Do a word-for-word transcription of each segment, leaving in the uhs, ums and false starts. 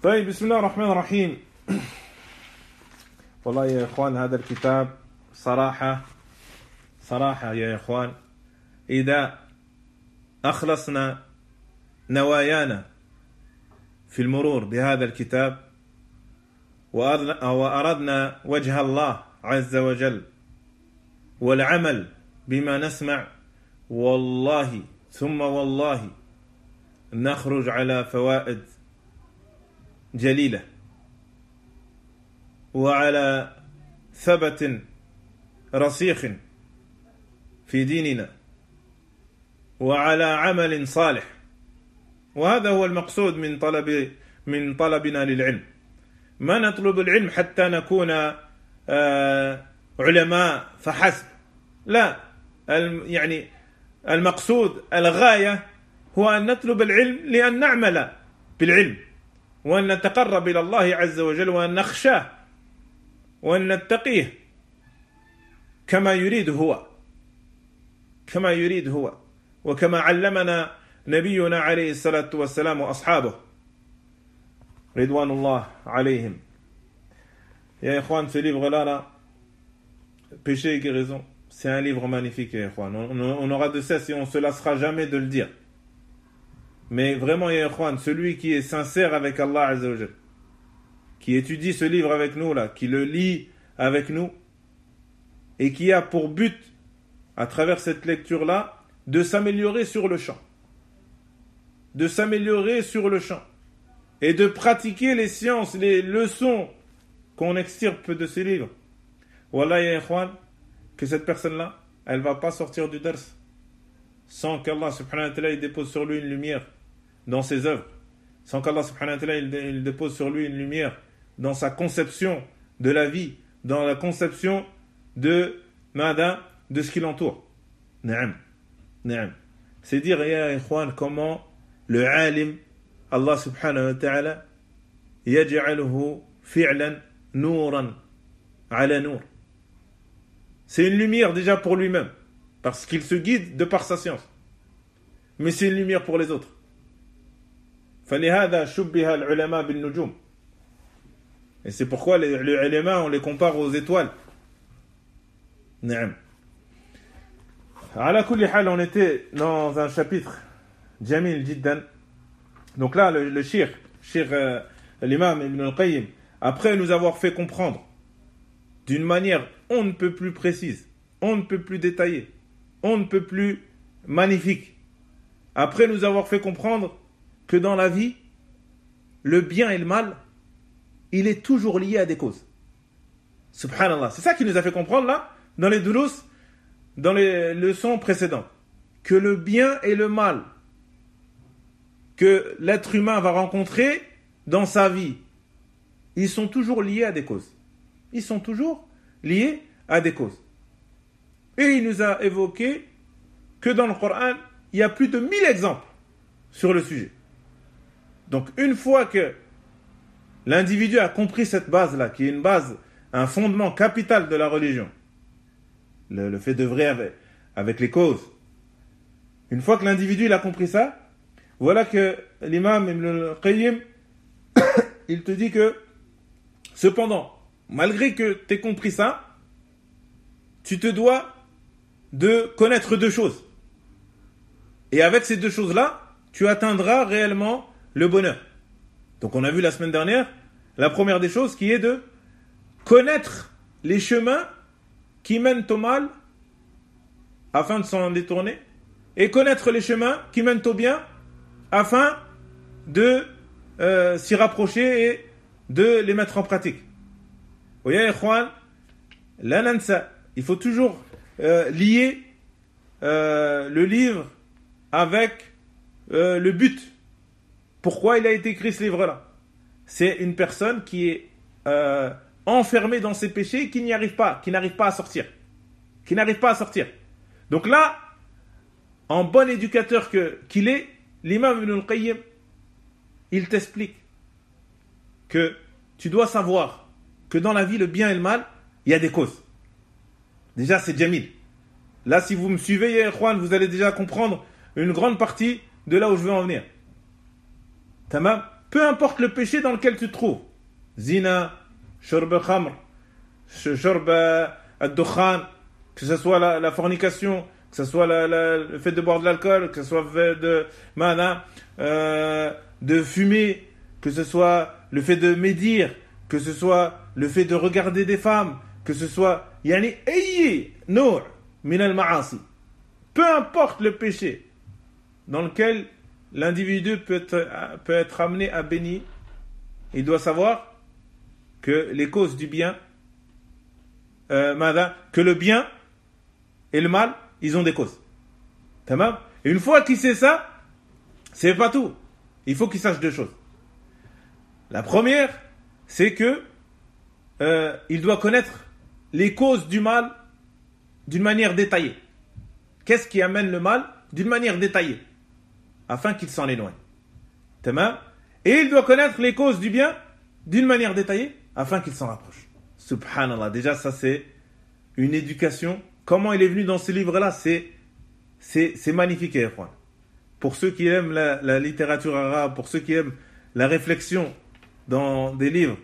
طيب بسم الله الرحمن الرحيم. والله يا إخوان هذا الكتاب صراحة صراحة يا إخوان إذا أخلصنا نوايانا في المرور بهذا الكتاب وأردنا وجه الله عز وجل والعمل بما نسمع والله ثم والله نخرج على فوائد جليلة وعلى ثبت رسيخ في ديننا وعلى عمل صالح. وهذا هو المقصود من طلب من طلبنا للعلم. ما نطلب العلم حتى نكون علماء فحسب، لا، يعني المقصود الغاية هو أن نطلب العلم لأن نعمل بالعلم وأن نتقرب إلى الله عز وجل وأن نخشاه وأن نتقيه كما يريد هو كما يريد هو وكما علمنا نبينا عليه الصلاة والسلام وأصحابه رضوان الله عليهم. يا إخوان, ce livre-là, là, Péché et guérison, c'est un livre magnifique, ya Ikhwan. On, on aura de cesse et on ne se lassera jamais de le dire. Mais vraiment, ya Ikhwan, celui qui est sincère avec Allah Azza wa Jal, qui étudie ce livre avec nous, là, qui le lit avec nous, et qui a pour but, à travers cette lecture-là, de s'améliorer sur le champ. De s'améliorer sur le champ. Et de pratiquer les sciences, les leçons qu'on extirpe de ce livre. Wallah, ya Ikhwan, que cette personne-là, elle ne va pas sortir du dars sans qu'Allah subhanahu wa ta'ala il dépose sur lui une lumière dans ses œuvres, sans qu'Allah subhanahu wa ta'ala il, il dépose sur lui une lumière dans sa conception de la vie, dans la conception de Mada, de ce qui l'entoure. Naam, naam. C'est dire, ya Ikhwan, comment le alim, Allah subhanahu wa ta'ala, yaj'aluhu fi'lan nouran ala nour. C'est une lumière déjà pour lui-même, parce qu'il se guide de par sa science. Mais c'est une lumière pour les autres. فَلِهَذَا شُبِّهَ الْعُلَمَاء بِالنُّجُومِ. Et c'est pourquoi les, les ulama, on les compare aux étoiles. Naam. Ala kulli hal, on était dans un chapitre Jamil Jiddan. Donc là, le, le shir, shir euh, l'imam Ibn al-Qayyim, après nous avoir fait comprendre d'une manière on ne peut plus précise, on ne peut plus détaillée, on ne peut plus magnifique, après nous avoir fait comprendre que dans la vie, le bien et le mal, il est toujours lié à des causes. Subhanallah. C'est ça qui nous a fait comprendre là, dans les durus, dans les leçons précédentes. Que le bien et le mal que l'être humain va rencontrer dans sa vie, ils sont toujours liés à des causes. Ils sont toujours liés à des causes. Et il nous a évoqué que dans le Coran, il y a plus de mille exemples sur le sujet. Donc une fois que l'individu a compris cette base-là, qui est une base, un fondement capital de la religion, le, le fait d'œuvrer avec, avec les causes, une fois que l'individu il a compris ça, voilà que l'imam Ibn al-Qayyim, il te dit que, cependant, malgré que tu aies compris ça, tu te dois de connaître deux choses. Et avec ces deux choses-là, tu atteindras réellement le bonheur. Donc on a vu la semaine dernière, la première des choses qui est de connaître les chemins qui mènent au mal afin de s'en détourner, et connaître les chemins qui mènent au bien afin de euh, s'y rapprocher et de les mettre en pratique. Oui, ya ikhwan, la nansa, il faut toujours euh, lier euh, le livre avec euh, le but. Pourquoi il a été écrit ce livre-là? C'est une personne qui est euh, enfermée dans ses péchés et qui n'y arrive pas, qui n'arrive pas à sortir. Qui n'arrive pas à sortir. Donc là, en bon éducateur que, qu'il est, l'imam Ibn al-Qayyim, il t'explique que tu dois savoir que dans la vie, le bien et le mal, il y a des causes. Déjà, c'est Jamil. Là, si vous me suivez, ya ikhwan, vous allez déjà comprendre une grande partie de là où je veux en venir. Tamam. peu importe le péché dans lequel tu te trouves. Zina, shurb al-khamr, shurb al-dukhan, que ce soit la, la fornication, que ce soit la, la, le fait de boire de l'alcool, que ce soit le fait de, mana, euh, de fumer, que ce soit le fait de médire, que ce soit le fait de regarder des femmes, que ce soit yani ayyi nou' min al-ma'asi. Peu importe le péché dans lequel l'individu peut être, peut être amené à bénir, il doit savoir que les causes du bien, euh, mada, que le bien et le mal, ils ont des causes. Tamam? Et une fois qu'il sait ça, c'est pas tout. Il faut qu'il sache deux choses. La première, c'est que euh, il doit connaître les causes du mal d'une manière détaillée. Qu'est-ce qui amène le mal d'une manière détaillée, afin qu'il s'en éloigne. Tamam? Et il doit connaître les causes du bien d'une manière détaillée, afin qu'il s'en rapproche. Subhanallah. Déjà, ça c'est une éducation. Comment il est venu dans ce livre-là, c'est, c'est, c'est magnifique, Erwan. Pour ceux qui aiment la, la littérature arabe, pour ceux qui aiment la réflexion dans des livres,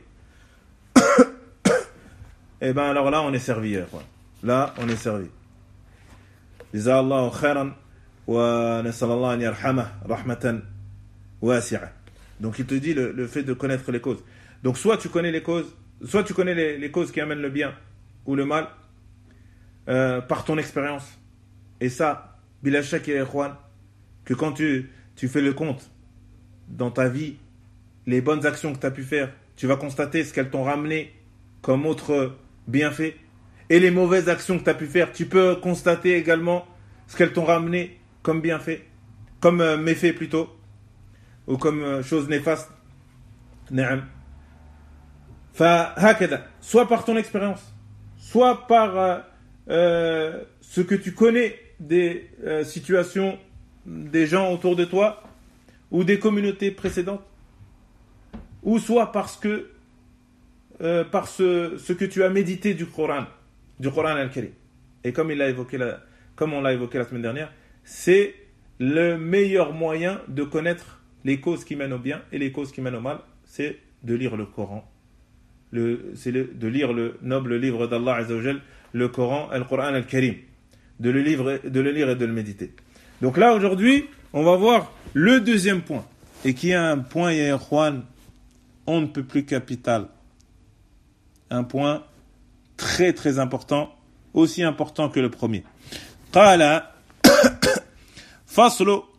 et ben alors là, on est servi, Erwan. Là, on est servi. Jazallahu khairan wa nasallallahu an yarhamah rahmatan wasi'a. Donc il te dit le, le fait de connaître les causes. Donc soit tu connais les causes, soit tu connais les, les causes qui amènent le bien ou le mal euh, par ton expérience. Et ça, bila shak ya ikhwan, que quand tu, tu fais le compte dans ta vie, les bonnes actions que tu as pu faire, tu vas constater ce qu'elles t'ont ramené comme autre bienfait. Et les mauvaises actions que tu as pu faire, tu peux constater également ce qu'elles t'ont ramené comme bienfait, comme euh, méfait plutôt, ou comme euh, chose néfaste. Na'am. Fa hakada, soit par ton expérience, soit par euh, euh, ce que tu connais des euh, situations des gens autour de toi ou des communautés précédentes, ou soit parce que euh, par ce, ce que tu as médité du Coran, du Coran al-Karim. Et comme il l'a évoqué la, comme on l'a évoqué la semaine dernière, c'est le meilleur moyen de connaître les causes qui mènent au bien et les causes qui mènent au mal, c'est de lire le Coran. Le, c'est le, de lire le noble livre d'Allah Azza wa Jal, le Coran, le Coran al-Karim, de le, livre, de le lire et de le méditer. Donc là, aujourd'hui, on va voir le deuxième point, et qui est un point, ya ikhwan, on ne peut plus capital. Un point très très important, aussi important que le premier. Qala faslu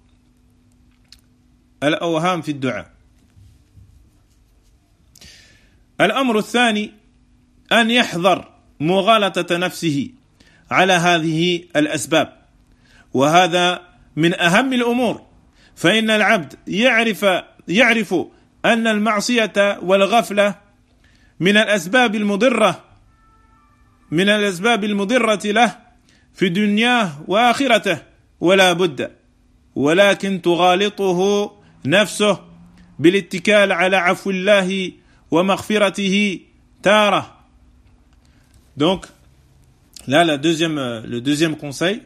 al-awham fi ad-du'a. الأمر الثاني أن يحذر مغالطة نفسه على هذه الأسباب، وهذا من أهم الأمور، فإن العبد يعرف يعرف أن المعصية والغفلة من الأسباب المضرة من الأسباب المضرة له في دنياه وآخرته ولا بد، ولكن تغالطه نفسه بالاتكال على عفو الله ومغفرته تارة. Donc là la deuxième, le deuxième conseil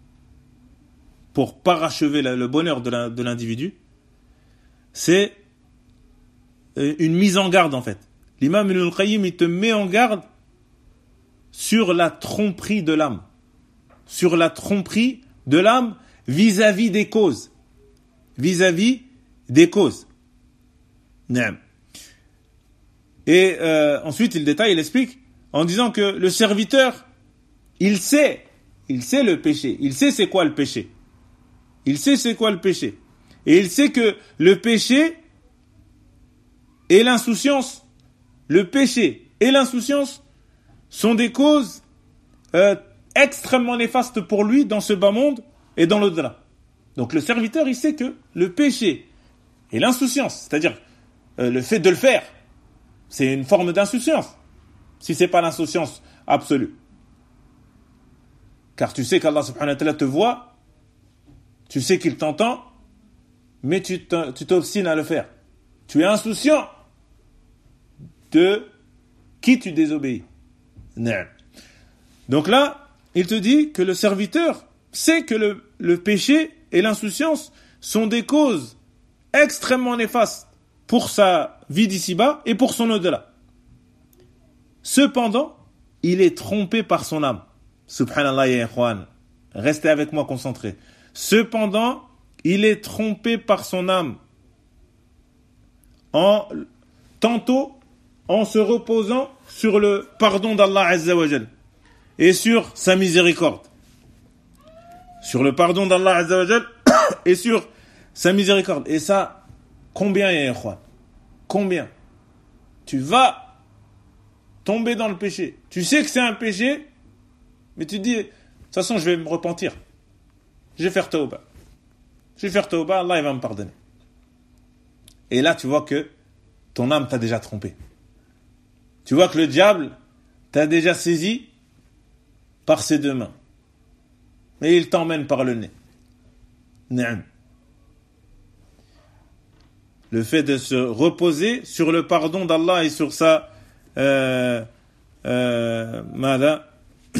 pour parachever le bonheur de, la, de l'individu, c'est une mise en garde en fait. L'imam Ibn al-Qayyim il te met en garde sur la tromperie de l'âme, sur la tromperie de l'âme vis-à-vis des causes, vis-à-vis des causes. Naam. Et euh, ensuite il détaille, il explique en disant que le serviteur, il sait, il sait le péché, il sait c'est quoi le péché, il sait c'est quoi le péché, et il sait que le péché et l'insouciance, le péché et l'insouciance sont des causes euh, extrêmement néfastes pour lui dans ce bas monde et dans l'au-delà. Donc le serviteur, il sait que le péché et l'insouciance, c'est-à-dire euh, le fait de le faire, c'est une forme d'insouciance, si c'est pas l'insouciance absolue. Car tu sais qu'Allah subhanahu wa ta'ala te voit, tu sais qu'il t'entend, mais tu, tu t'obstines à le faire. Tu es insouciant de qui tu désobéis. Non. Donc là, il te dit que le serviteur sait que le, le péché et l'insouciance sont des causes extrêmement néfastes pour sa vie d'ici-bas et pour son au-delà. Cependant, il est trompé par son âme. Subhanallah ya ikhwan. Restez avec moi concentrés. Cependant, il est trompé par son âme. En, tantôt en se reposant sur le pardon d'Allah Azza wa Jal et sur sa miséricorde. Sur le pardon d'Allah Azza wa Jal et sur sa miséricorde. Et ça, combien ya ikhwan? Combien? Tu vas tomber dans le péché. Tu sais que c'est un péché, mais tu te dis, de toute façon, je vais me repentir. Je vais faire tauba. Je vais faire tauba, Allah il va me pardonner. Et là, tu vois que ton âme t'a déjà trompé. Tu vois que le diable t'a déjà saisi par ses deux mains. Et il t'emmène par le nez. Naam. Le fait de se reposer sur le pardon d'Allah et sur sa euh, euh, mada,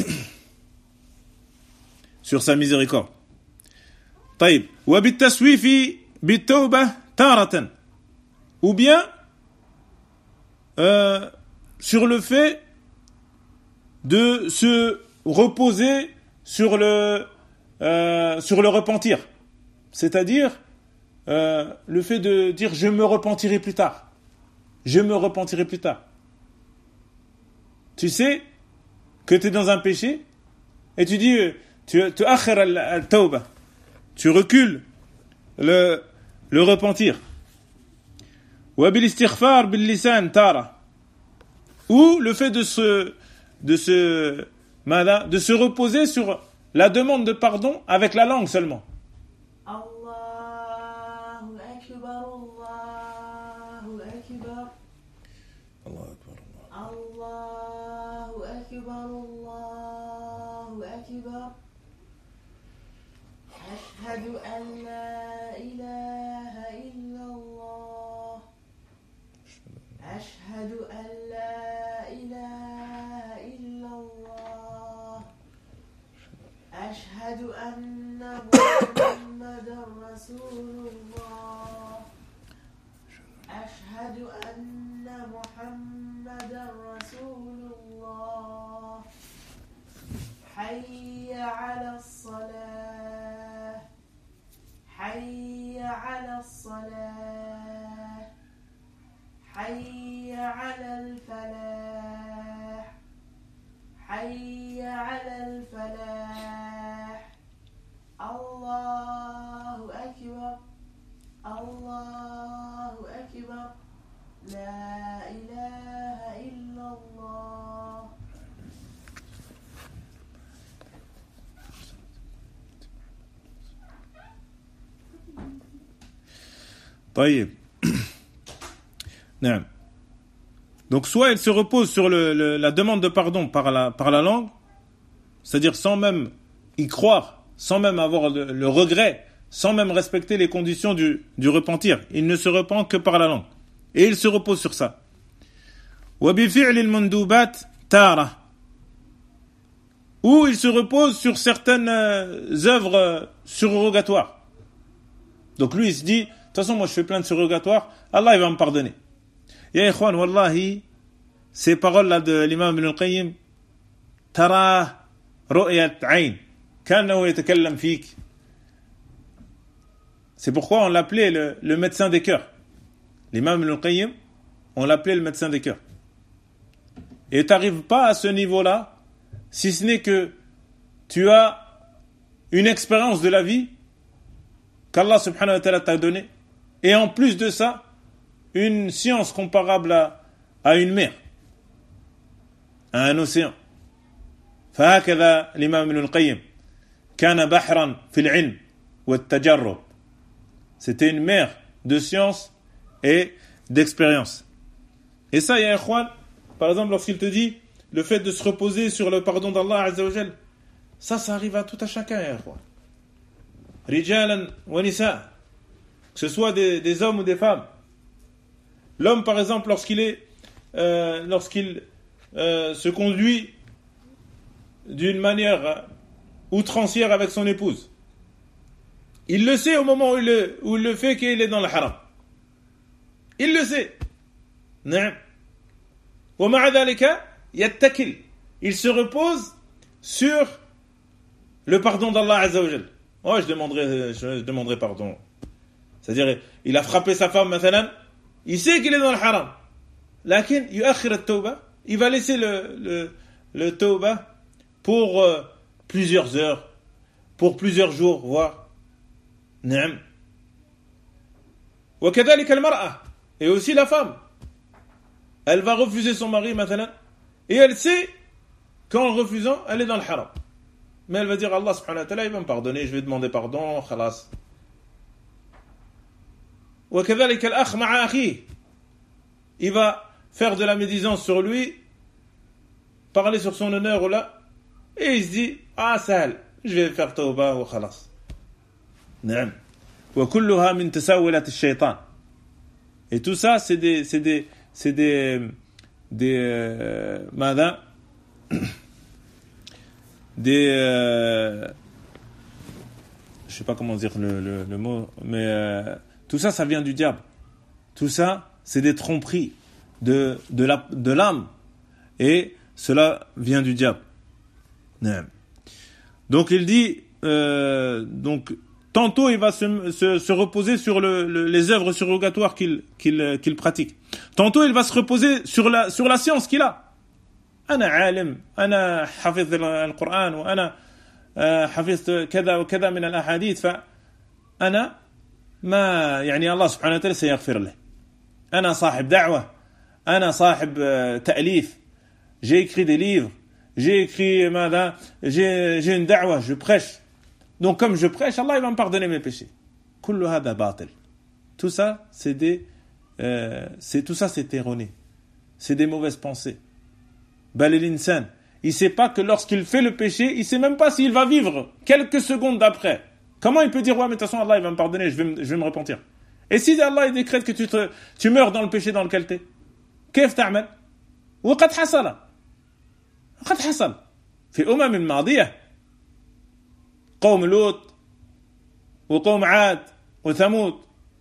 sur sa miséricorde. طيب وبالتسويف بالتوبة تارة ou bien euh, sur le fait de se reposer sur le euh, sur le repentir, c'est-à-dire euh, le fait de dire je me repentirai plus tard, je me repentirai plus tard. Tu sais que tu es dans un péché et tu dis tu tu akhir al-tawba, tu recules le le repentir. Wa bil istighfar bil lisan tara, ou le fait de se de se de se reposer sur la demande de pardon avec la langue seulement. Allahu akbar, Allahu akbar. Allahu akbar. Allahu akbar, Allahu akbar. Ashhadu an la ilaha illa Allah. Ashhadu an la ilaha illa Allah. أشهد أن محمدا رسول الله. أشهد أن محمدا رسول الله. حي على الصلاة. حي على الصلاة. حي على الفلاح. حي على الفلاح. الله أكبر، الله أكبر، لا إله إلا الله. طيب. نعم. Donc soit il se repose sur le, le, la demande de pardon par la, par la langue, c'est-à-dire sans même y croire, sans même avoir le, le regret, sans même respecter les conditions du, du repentir. Il ne se repent que par la langue. Et il se repose sur ça. وَبِفِعْلِ الْمَنْدُوبَاتِ تَارَةً, ou il se repose sur certaines euh, œuvres euh, surrogatoires. Donc lui il se dit, de toute façon moi je fais plein de surrogatoires, Allah il va me pardonner. Ya ikhwan, wallahi, ces paroles-là de l'imam Ibn al-Qayyim, tara ru'yat ayn, kanahu yatakallam fik. C'est pourquoi on l'appelait le, le médecin des cœurs. L'imam Ibn al-Qayyim, on l'appelait le médecin des cœurs. Et tu n'arrives pas à ce niveau-là, si ce n'est que tu as une expérience de la vie qu'Allah subhanahu wa ta'ala t'a donnée. Et en plus de ça, une science comparable à, à une mer, à un océan. فهكذا الإمام ابن القيم كان بحرا في العلم والتجرب. C'était une mer de science et d'expérience. Et ça, ya ikhwan, par exemple, lorsqu'il te dit le fait de se reposer sur le pardon d'Allah Azza wa Jal, ça, ça arrive à tout à chacun, ya ikhwan. Rijalan wa nisa, que ce soit des, des hommes ou des femmes. L'homme, par exemple, lorsqu'il est, euh, lorsqu'il euh, se conduit d'une manière outrancière avec son épouse, il le sait au moment où il le, où il le fait qu'il est dans le haram. Il le sait. نعم. ومع ذلك يتكل. Il se repose sur le pardon d'Allah Azza wa Jal. Oh, je demanderai, je demanderai pardon. C'est-à-dire, il a frappé sa femme, مثلا, il sait qu'il est dans le haram. لكن يؤخر التوبة. Il va laisser le, le, le tawbah pour euh, plusieurs heures, pour plusieurs jours, voire. نعم. وكذلك المرأة. Et aussi la femme. Elle va refuser son mari, مثلا, et elle sait qu'en refusant, elle est dans le haram. Mais elle va dire, Allah subhanahu wa ta'ala, il va me pardonner, je vais demander pardon, khalas. وكذلك الأخ مع أخيه. Il va faire de la médisance sur lui, parler sur son honneur ou là, et il se dit, ah, sahel, je vais faire tawbah ou khalas. نعم. وكلها من تساؤلات الشيطان. Et tout ça, c'est des, c'est des, c'est des, des, euh, ماذا? Des, euh, je sais pas comment dire le, le, le mot, mais euh, tout ça, ça vient du diable. Tout ça, c'est des tromperies de, de, la, de l'âme. Et cela vient du diable. Donc il dit, euh, donc, tantôt il va se, se, se reposer sur le, le, les œuvres surrogatoires qu'il, qu'il, qu'il pratique. Tantôt il va se reposer sur la, sur la science qu'il a. أنا عالم أنا حفظ القرآن وأنا حفظت كذا وكذا من الأحاديث فأنا ما يعني الله سبحانه وتعالى سيغفر له أنا صاحب دعوة أنا صاحب تأليف j'ai écrit des livres j'ai écrit ماذا j'ai, j'ai une da'wa je prêche donc comme je prêche Allah il va me pardonner mes péchés كل هذا باطل tout ça c'est des euh, c'est tout ça c'est erroné c'est des mauvaises pensées. Bal l'insan, il sait pas que lorsqu'il fait le péché, il sait même pas s'il va vivre quelques secondes d'après. Comment il peut dire ouais mais de toute façon Allah il va me pardonner, je vais me, je vais me repentir. Et si Allah il décrète que tu te, tu meurs dans le péché dans lequel t'es, كيف تعمل؟ وقد حصل قد حصل في أمم ماضية قوم لوط وقوم عاد وثمود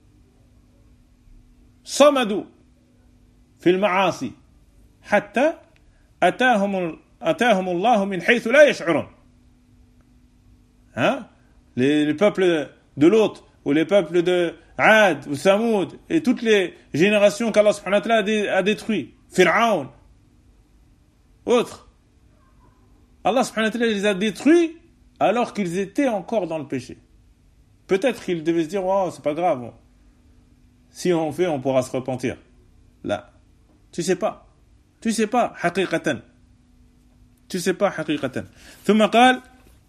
صمدوا في المعاصي حتى أتاهم أتاهم الله من حيث لا يشعرون. Hein? Les, les peuples de Lot ou les peuples de Ad ou Samoud et toutes les générations qu'Allah subhanahu wa ta'ala a détruit, Pharaon, autres. Allah subhanahu wa ta'ala les a détruits alors qu'ils étaient encore dans le péché. Peut-être qu'ils devaient se dire oh, c'est pas grave. Si on fait, on pourra se repentir. Là, tu sais pas. Tu sais pas حقيقة tu sais pas حقيقة ثم قال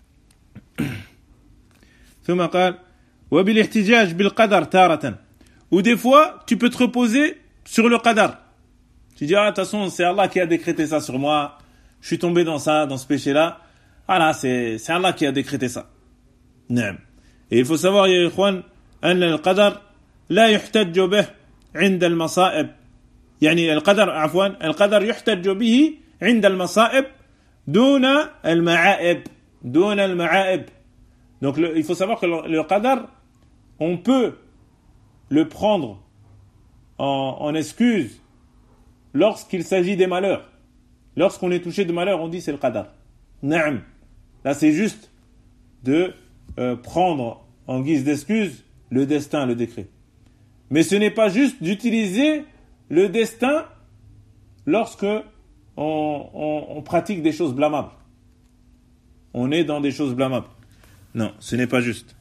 ثم قال وبالاحتجاج بالقدر تارة ou des fois tu peux te reposer sur le qadar tu dis ah de toute façon c'est Allah qui a décrété ça sur moi je suis tombé dans ça dans ce péché là voilà c'est c'est Allah qui a décrété ça نعم et il faut savoir يا إخوان أن القدر لا يحتج به عند المصائب يعني القدر عفوا القدر يحتج به عند المصائب دون المعائب دون المعائب donc le, il faut savoir que le, le qadar on peut le prendre en, en excuse lorsqu'il s'agit des malheurs lorsqu'on est touché de malheur on dit c'est le qadar نعم là c'est juste de euh, prendre en guise d'excuse le destin le décret mais ce n'est pas juste d'utiliser le destin lorsque on, on, on pratique des choses blâmables. On est dans des choses blâmables. Non, ce n'est pas juste.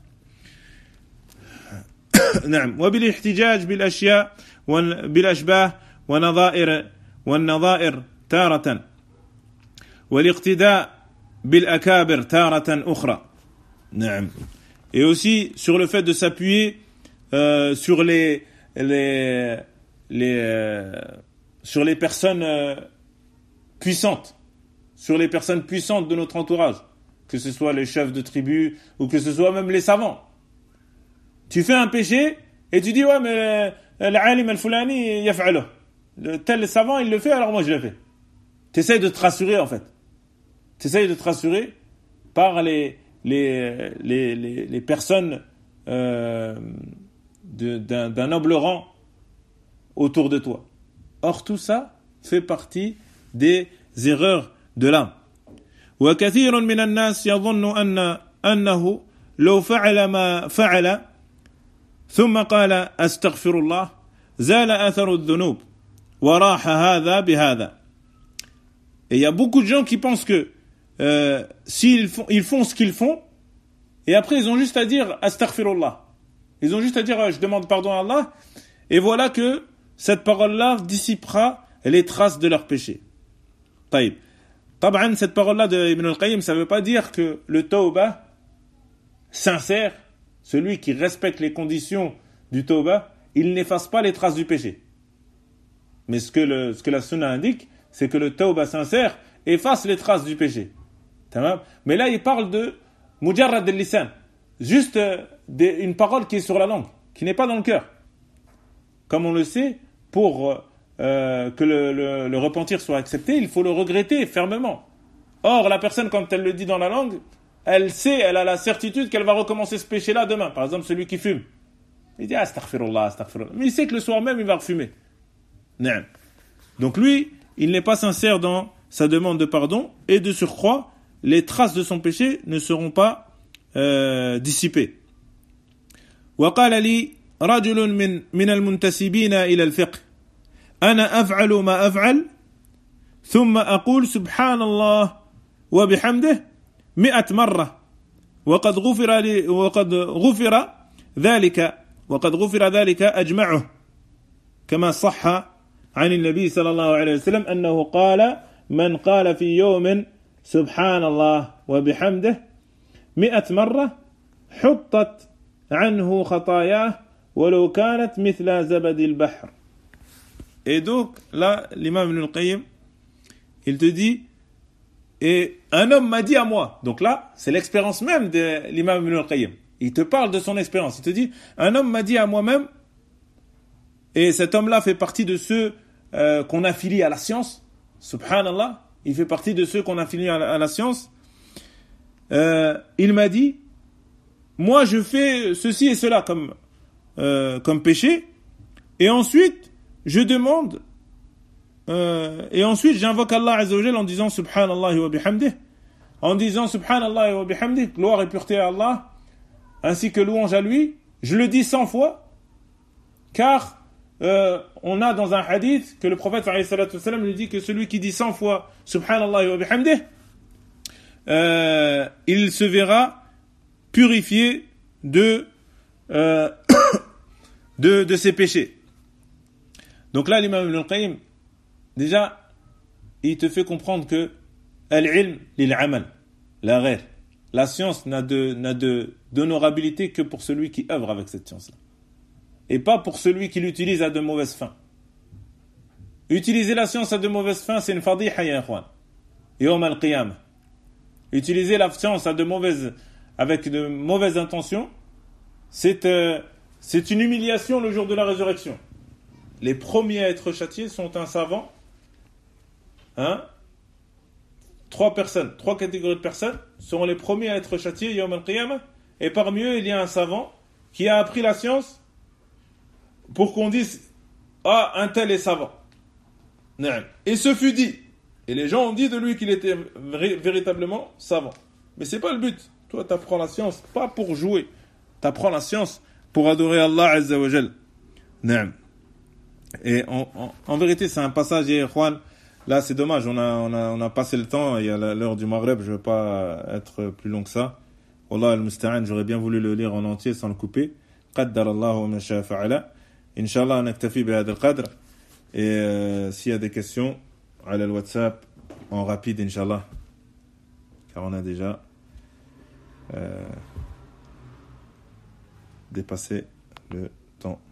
نعم وبالاحتجاج بالأشياء بالأشباه ونظائر والنظائر تارة والاقتداء بالأكابر تارة أخرى. نعم. Et aussi sur le fait de s'appuyer euh, sur les les les euh, sur les personnes euh, puissantes, sur les personnes puissantes de notre entourage, que ce soit les chefs de tribu ou que ce soit même les savants. Tu fais un péché et tu dis ouais mais l'alim al-fulani yaf'aluh. Tel savant il le fait alors moi je le fais. Tu essaies de te rassurer en fait. Tu essaies de te rassurer par les les les les, les personnes euh, de, d'un, d'un noble rang autour de toi. Or, tout ça fait partie des erreurs de l'âme. وكثير من الناس يظن أن أنه لو فعل ما فعل ثم قال أستغفر الله زال أثر الذنوب وراح هذا بهذا. Et il y a beaucoup de gens qui pensent que euh, s'ils font, ils font ce qu'ils font, et après ils ont juste à dire Astaghfirullah. Ils ont juste à dire je demande pardon à Allah, et voilà que cette parole-là dissipera les traces de leurs péchés. Taïb. Tab'an, cette parole-là de Ibn al-Qayyim, ça ne veut pas dire que le tawbah sincère, celui qui respecte les conditions du tawbah, il n'efface pas les traces du péché. Mais ce que, le, ce que la sunna indique, c'est que le tawbah sincère efface les traces du péché. Mais là, il parle de mujarrad al-lisan, juste euh, des, une parole qui est sur la langue, qui n'est pas dans le cœur. Comme on le sait, pour euh, que le, le, le repentir soit accepté, il faut le regretter fermement. Or, la personne, quand elle le dit dans la langue, elle sait, elle a la certitude qu'elle va recommencer ce péché-là demain. Par exemple, celui qui fume. Il dit, astaghfirullah, astaghfirullah. Mais il sait que le soir même, il va refumer. Non. Donc lui, il n'est pas sincère dans sa demande de pardon, et de surcroît, les traces de son péché ne seront pas euh, dissipées. وقال لي رجل من من المنتسبين إلى الفقه أنا أفعل ما أفعل ثم أقول سبحان الله وبحمده مئة مرة وقد غفر لي وقد غفر ذلك وقد غفر ذلك أجمعه كما صح عن النبي صلى الله عليه وسلم أنه قال من قال في يوم سبحان الله وبحمده مئة مرة حطت عنه خطاياه ولو كانت مثل زبد البحر. Et donc là l'imam Ibn al-Qayyim il te dit et un homme m'a dit à moi, donc là c'est l'expérience même de l'imam Ibn al-Qayyim, il te parle de son expérience, il te dit un homme m'a dit à moi-même, et cet homme-là fait partie de ceux euh, qu'on affilie à la science, subhanallah, il fait partie de ceux qu'on affilie à la, à la science, euh, il m'a dit moi je fais ceci et cela comme, euh, comme péché, et ensuite je demande euh, et ensuite j'invoque Allah Azza wa Jal en disant subhanallah wa bihamdih, en disant subhanallah wa bihamdih, gloire et pureté à Allah ainsi que louange à lui, je le dis cent fois, car euh, on a dans un hadith que le prophète alayhi salatu wa salam lui dit que celui qui dit cent fois subhanallah wa bihamdih euh, il se verra purifié de, euh, de, de ses péchés. Donc là, l'imam Ibn al-Qayyim, déjà, il te fait comprendre que al-ilm lil-amal, la règle, la science n'a de, n'a de, d'honorabilité que pour celui qui œuvre avec cette science-là. Et pas pour celui qui l'utilise à de mauvaises fins. Utiliser la science à de mauvaises fins, c'est une fadiha, ya ikhwan. Yawm al-qiyamah. Utiliser la science à de mauvaises avec de mauvaises intentions, c'est, euh, c'est une humiliation le jour de la résurrection. Les premiers à être châtiés sont un savant, hein, trois personnes, trois catégories de personnes seront les premiers à être châtiés Yawm al-Qiyamah, et parmi eux il y a un savant qui a appris la science pour qu'on dise ah un tel est savant. Et ce fut dit, et les gens ont dit de lui qu'il était vé- véritablement savant. Mais c'est pas le but. Toi, tu apprends la science, pas pour jouer. Tu apprends la science pour adorer Allah Azza wa Jal. Et en, en, en vérité, c'est un passage, et Juan, là, c'est dommage, on a, on, a, on a passé le temps, il y a l'heure du Maghreb, je ne veux pas être plus long que ça. Wallah al-Musta'an, j'aurais bien voulu le lire en entier sans le couper. Qaddar Allahu ma sha'a fa'ala. Inch'Allah, naktafi bi hadha al-qadr. Et euh, s'il y a des questions, à le WhatsApp, en rapide, Inch'Allah. Car on a déjà Euh, dépasser le temps.